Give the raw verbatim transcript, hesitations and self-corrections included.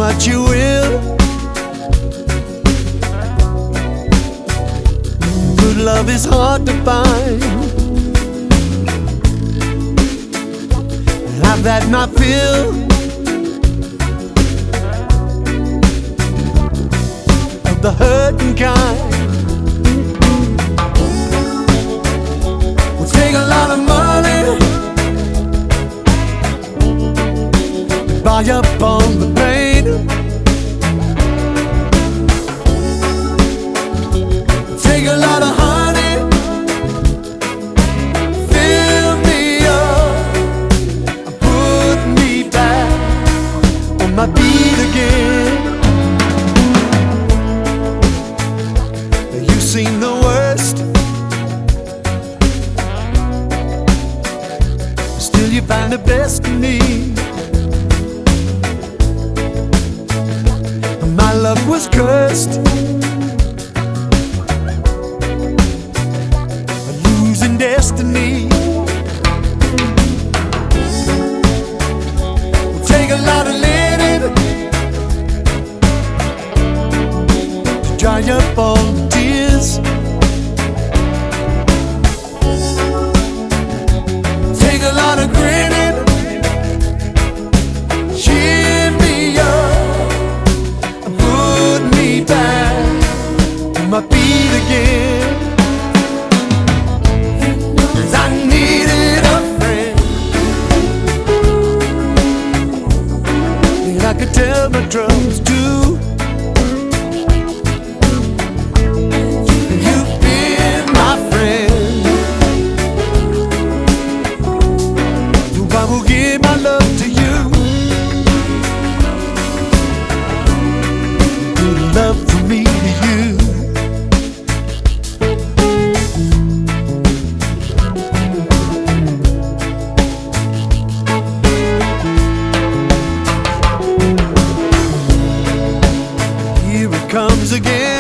what you will. Good love is hard to find. I've had my fill of the hurting kind. Will take a lot of money to buy up on the pain. Take a lot of honey, fill me up, put me back on my feet again. You've seen the worst, still you find the best in me. My love was cursed, a losing destiny. Will take a lot of linen to dry up all the tears. Take a lot of grinning, cheer me up, put me back on my feet again. 'Cause I needed a friend that I could tell my troubles to. You've been my friend, so I will give my love to you. Good love from me to you. Here it comes again.